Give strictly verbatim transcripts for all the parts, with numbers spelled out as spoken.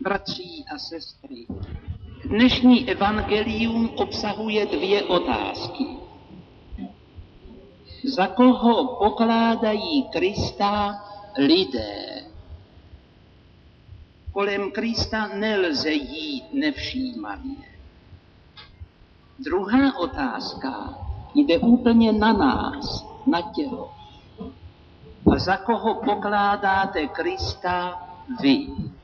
Bratří a sestry, dnešní evangelium obsahuje dvě otázky. Za koho pokládají Krista lidé? Kolem Krista nelze jít nevšímavě. Druhá otázka jde úplně na nás, na tělo. A za koho pokládáte Krista vy?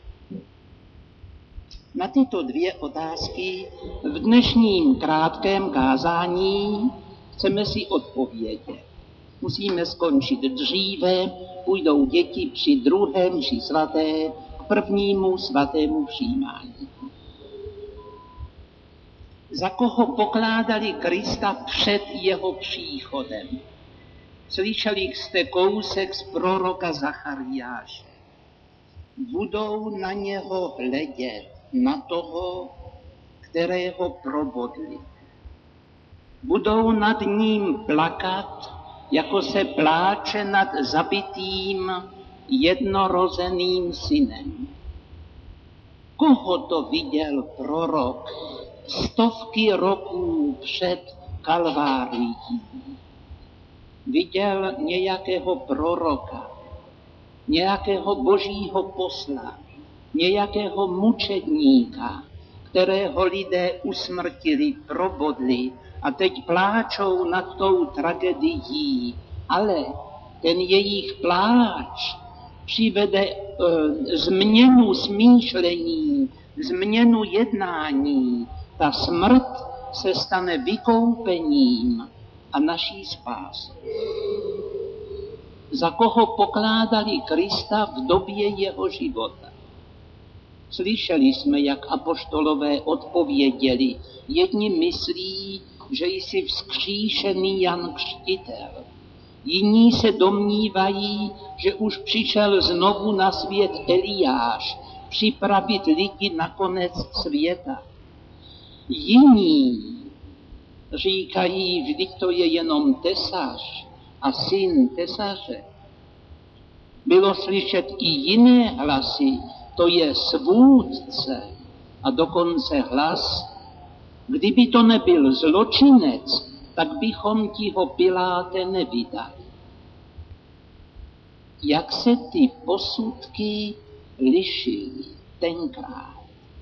Na tyto dvě otázky v dnešním krátkém kázání chceme si odpovědět. Musíme skončit dříve, půjdou děti při druhém mši svaté k prvnímu svatému přijímání. Za koho pokládali Krista před jeho příchodem? Slyšeli jste kousek z proroka Zachariáše. Budou na něho hledět, na toho, kterého probodli. Budou nad ním plakat, jako se pláče nad zabitým jednorozeným synem. Koho to viděl prorok stovky roků před Kalvárií? Viděl nějakého proroka, nějakého božího posla, nějakého mučedníka, kterého lidé usmrtili, probodli a teď pláčou nad tou tragedií, ale ten jejich pláč přivede e, změnu smýšlení, změnu jednání. Ta smrt se stane vykoupením a naší spásou. Za koho pokládali Krista v době jeho života? Slyšeli jsme, jak apoštolové odpověděli. Jedni myslí, že jsi vzkříšený Jan Křtitel. Jiní se domnívají, že už přišel znovu na svět Eliáš, připravit lidi na konec světa. Jiní říkají, vždyť to je jenom tesař a syn tesaře. Bylo slyšet i jiné hlasy, to je svůdce a dokonce hlas, kdyby to nebyl zločinec, tak bychom ti ho, Piláte, nevydali. Jak se ty posudky lišily tenkrát?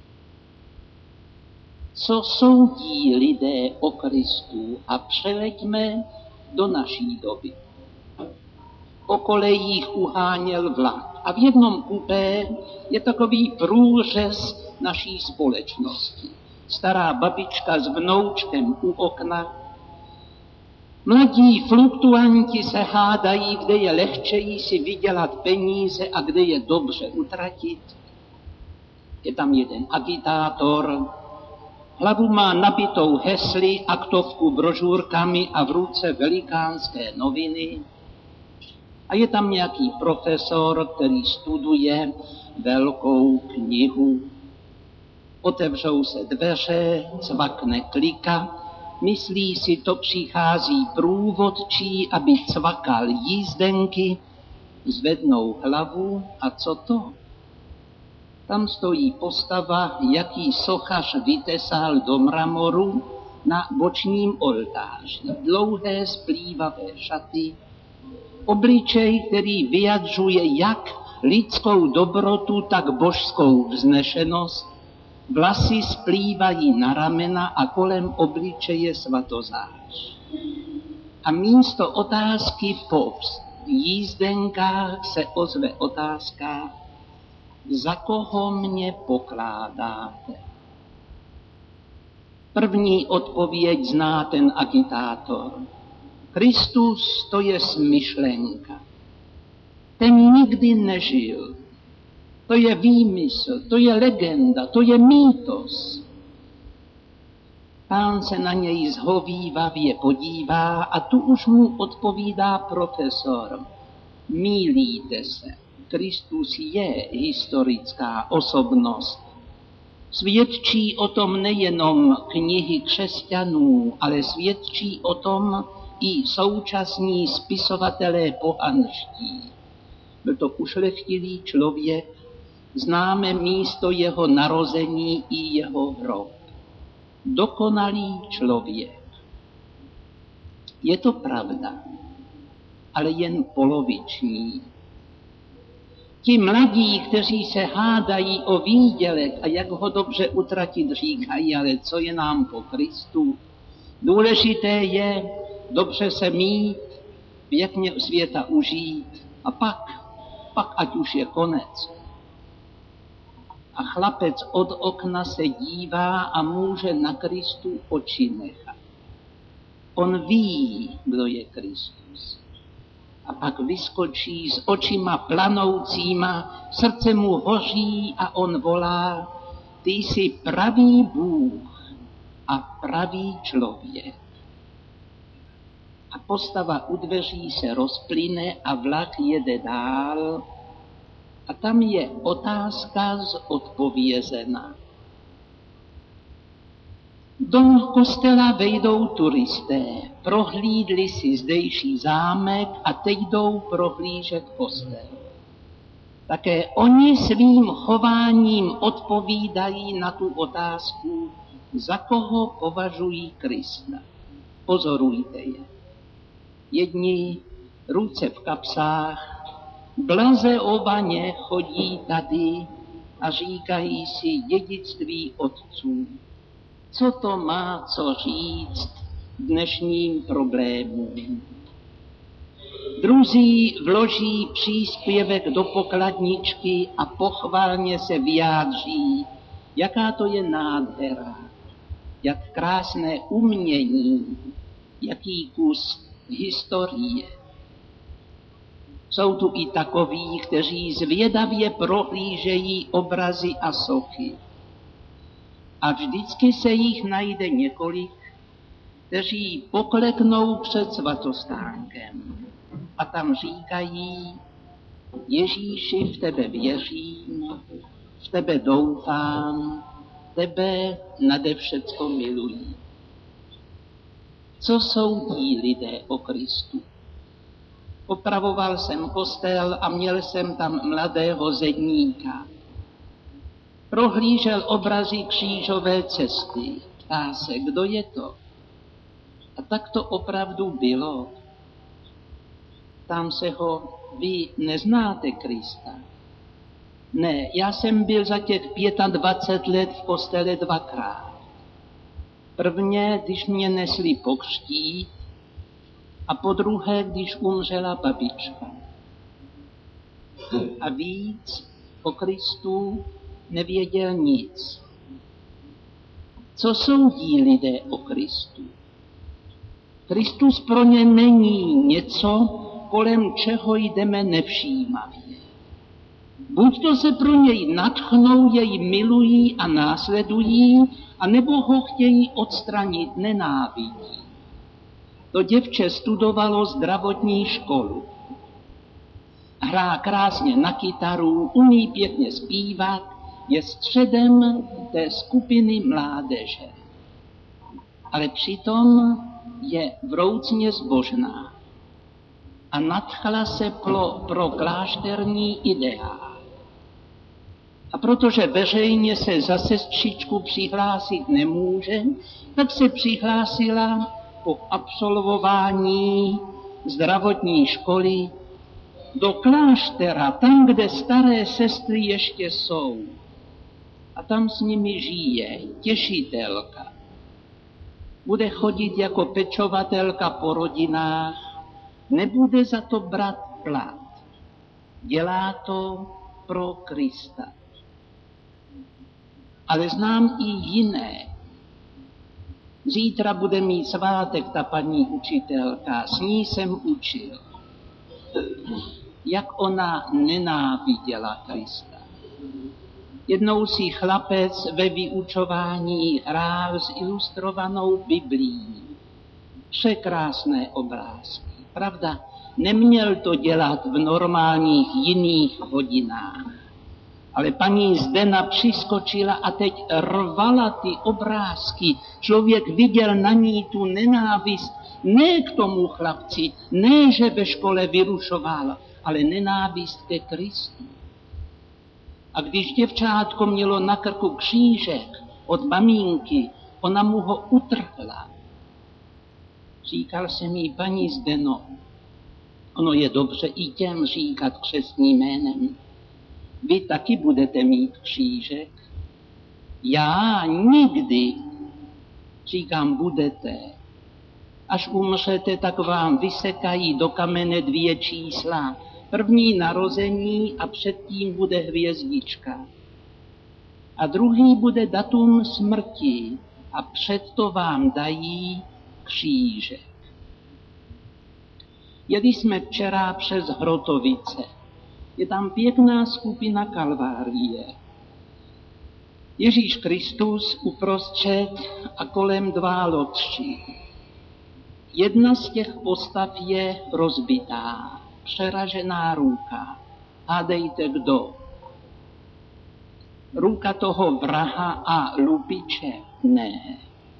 Co soudí lidé o Kristu? A přeleďme do naší doby. Po kolejích uháněl vlak a v jednom kupé je takový průřez naší společnosti. Stará babička s vnoučkem u okna. Mladí fluktuanti se hádají, kde je lehčeji si vydělat peníze a kde je dobře utratit. Je tam jeden agitátor, hlavu má nabitou hesly, aktovku brožurkami a v ruce velikánské noviny. A je tam nějaký profesor, který studuje velkou knihu. Otevřou se dveře, cvakne klika, myslí si, to přichází průvodčí, aby cvakal jízdenky, zvednou hlavu a co to? Tam stojí postava, jaký sochař vytesal do mramoru na bočním oltáři. Dlouhé splývavé šaty, obličej, který vyjadřuje jak lidskou dobrotu, tak božskou vznešenost. Vlasy splývají na ramena a kolem obličeje svatozář. A místo otázky po jízdenkách se ozve otázka, za koho mě pokládáte? První odpověď zná ten agitátor. Kristus, to je smyšlenka. Ten nikdy nežil. To je výmysl, to je legenda, to je mýtos. Pán se na něj zhovívavě podívá a tu už mu odpovídá profesor. Mýlíte se. Kristus je historická osobnost. Svědčí o tom nejenom knihy křesťanů, ale svědčí o tom i současní spisovatelé pohanští. Byl to ušlechtilý člověk, Známe místo jeho narození i jeho hrob. Dokonalý člověk. Je to pravda, ale jen poloviční. Ti mladí, kteří se hádají o výdělek a jak ho dobře utratit, říkají, ale co je nám po Kristu? Důležité je dobře se mít, pěkně světa užít a pak, pak ať už je konec. A chlapec od okna se dívá a může na Kristu oči nechat. On ví, kdo je Kristus. A pak vyskočí s očima planoucíma, srdce mu hoří a on volá, ty jsi pravý Bůh a pravý člověk. A postava u dveří se rozplyne a vlak jede dál a tam je otázka zodpovězena. Do kostela vejdou turisté, prohlídli si zdejší zámek a teď jdou prohlížet kostel. Také oni svým chováním odpovídají na tu otázku, za koho považují Krista. Pozorujte je. Jedni ruce v kapsách, blaze obaně chodí tady a říkají si dědictví otců. Co to má co říct dnešním problémům? Druzí vloží příspěvek do pokladničky a pochvalně se vyjádří, jaká to je nádhera, jak krásné umění, jaký kus historie. Jsou tu i takoví, kteří zvědavě prohlížejí obrazy a sochy. A vždycky se jich najde několik, kteří pokleknou před svatostánkem a tam říkají, Ježíši, v tebe věřím, v tebe doufám, tebe nade všecko miluji. Co soudí lidé o Kristu? Opravoval jsem kostel a měl jsem tam mladého zedníka. Prohlížel obrazy křížové cesty. Ptá se, kdo je to? A tak to opravdu bylo. Ptám se ho, vy neznáte Krista? Ne, já jsem byl za těch dvacet pět let v kostele dvakrát. Prvně, když mě nesli pokřtít, a po druhé, když umřela babička. A víc o Kristu nevěděl nic. Co soudí lidé o Kristu? Kristus pro ně není něco, kolem čeho jdeme nevšímavě. Buď to se pro něj nadchnou, jej milují a následují, anebo ho chtějí odstranit, nenávidí. To děvče studovalo zdravotní školu. Hrá krásně na kytaru, umí pěkně zpívat, je středem té skupiny mládeže. Ale přitom je vroucně zbožná a nadchla se pro, pro klášterní ideál. A protože veřejně se za sestřičku přihlásit nemůže, tak se přihlásila po absolvování zdravotní školy do kláštera, tam, kde staré sestry ještě jsou. A tam s nimi žije těšitelka. Bude chodit jako pečovatelka po rodinách, nebude za to brát plat. Dělá to pro Krista. Ale znám i jiné. Zítra bude mít svátek ta paní učitelka, s ní jsem učil. Jak ona nenáviděla Krista. Jednou si chlapec ve vyučování hrál s ilustrovanou Biblií. Překrásné obrázky. Pravda, neměl to dělat v normálních jiných hodinách. Ale paní Zdena přiskočila a teď rvala ty obrázky. Člověk viděl na ní tu nenávist, ne k tomu chlapci, ne, že ve škole vyrušoval, ale nenávist ke Kristu. A když děvčátko mělo na krku křížek od maminky, ona mu ho utrhla. Říkal jsem jí, paní Zdeno, ono je dobře i těm říkat křestním jménem. Vy taky budete mít křížek? Já nikdy. Říkám, budete. Až umřete, tak vám vysekají do kamene dvě čísla. První narození a předtím bude hvězdička. A druhý bude datum smrti a před to vám dají křížek. Jeli jsme včera přes Hrotovice. Je tam pěkná skupina Kalvárie. Ježíš Kristus uprostřed a kolem dva lotři. Jedna z těch postav je rozbitá, přeražená ruka. Hádejte kdo? Ruka toho vraha a lupiče? Ne.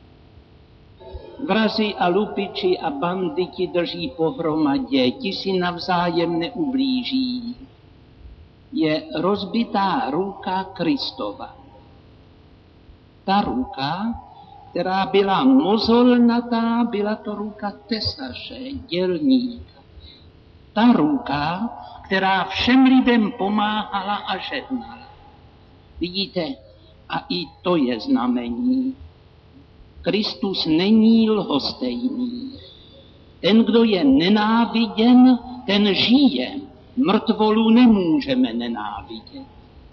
Vrazi a lupiči a banditi drží pohromadě, ti si navzájem neublíží. Je rozbitá ruka Kristova. Ta ruka, která byla mozolnatá, byla to ruka tesaře, dělníka. Ta ruka, která všem lidem pomáhala a žehnala. Vidíte, a i to je znamení. Kristus není lhostejný. Ten, kdo je nenáviděn, ten žije. Mrtvolu nemůžeme nenávidět.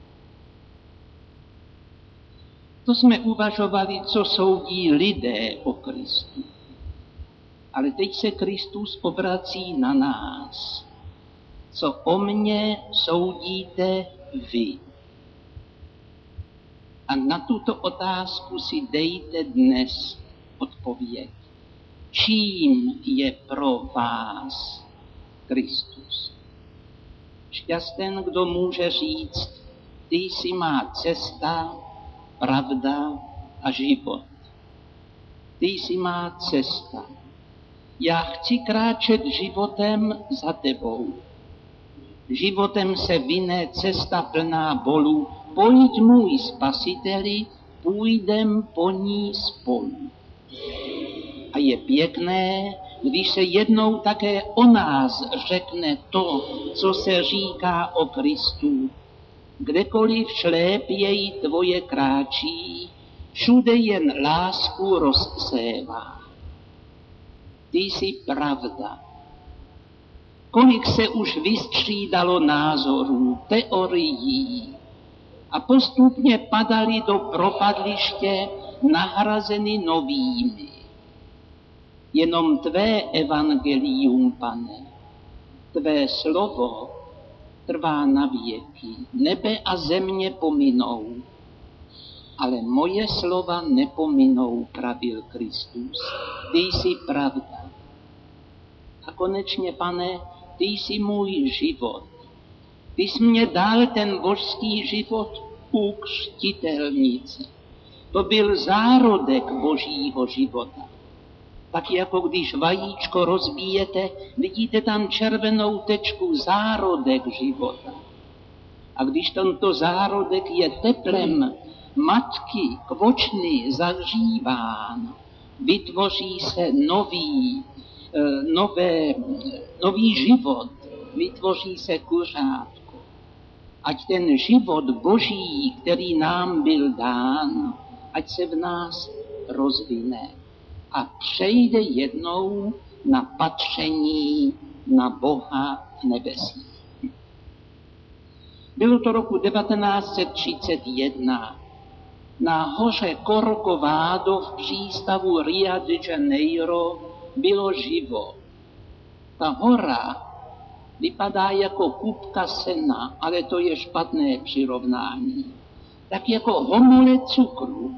To jsme uvažovali, co soudí lidé o Kristu. Ale teď se Kristus obrací na nás. Co o mně soudíte vy? A na tuto otázku si dejte dnes odpověď. Čím je pro vás Kristus? Šťasten, kdo může říct, ty jsi má cesta, pravda a život. Ty jsi má cesta. Já chci kráčet životem za tebou. Životem se vine cesta plná bolů. Pojď můj spasiteli, půjdem po ní spolu. A je pěkné, když se jednou také o nás řekne to, co se říká o Kristu. Kdekoliv šlépěji tvoje kráčí, všude jen lásku rozsévá. Ty jsi pravda. Kolik se už vystřídalo názorů, teorií a postupně padali do propadliště nahrazeny novými. Jenom tvé evangelium, Pane, tvé slovo trvá na věky. Nebe a země pominou, ale moje slova nepominou, pravil Kristus. Ty jsi pravda. A konečně, Pane, ty jsi můj život. Ty jsi mě dal ten božský život u křtitelnice. To byl zárodek božího života. Tak jako když vajíčko rozbíjete, vidíte tam červenou tečku, zárodek života. A když tento zárodek je teplem matky kvočny zahříván, vytvoří se nový, nové, nový život, vytvoří se kuřátko. Ať ten život boží, který nám byl dán, ať se v nás rozvine a přejde jednou na patření na Boha v nebesích. Bylo to roku devatenáct set třicet jedna. Na hoře Corcovado v přístavu Rio de Janeiro bylo živo. Ta hora vypadá jako kupka sena, ale to je špatné přirovnání. Tak jako homole cukru.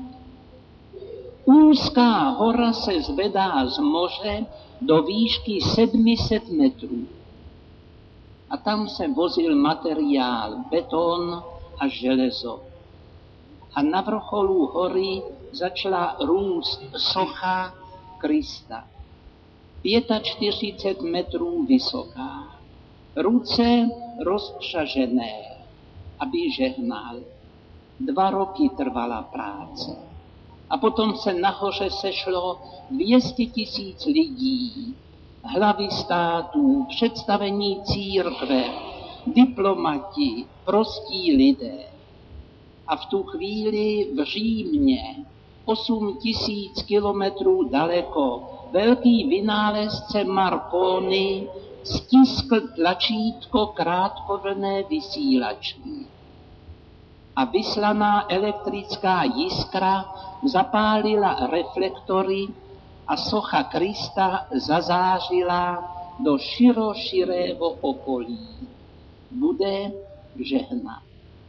Úzká hora se zvedá z moře do výšky sedm set metrů. A tam se vozil materiál, beton a železo. A na vrcholu hory začala růst socha Krista. čtyřicet pět metrů vysoká. Ruce rozpřažené aby žehnal. Dva roky trvala práce. A potom se nahoře sešlo dvě stě tisíc lidí, hlavy států, představení církve, diplomati, prostí lidé. A v tu chvíli v Římě, osm tisíc kilometrů daleko, velký vynálezce Marconi stiskl tlačítko krátkovlnné vysílačky. A vyslaná elektrická jiskra zapálila reflektory a socha Krista zazářila do široširého okolí. Bude žehnat.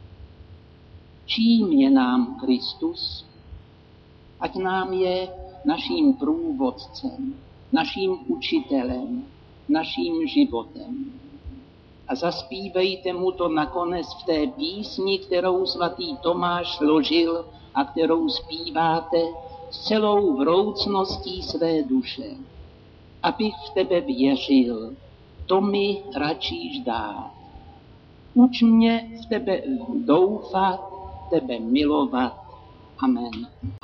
Čím je nám Kristus? Ať nám je naším průvodcem, naším učitelem, naším životem. A zaspívejte mu to nakonec v té písni, kterou svatý Tomáš složil a kterou zpíváte s celou vroucností své duše. Abych v tebe věřil, to mi račíš dát. Uč mě v tebe doufat, tebe milovat. Amen.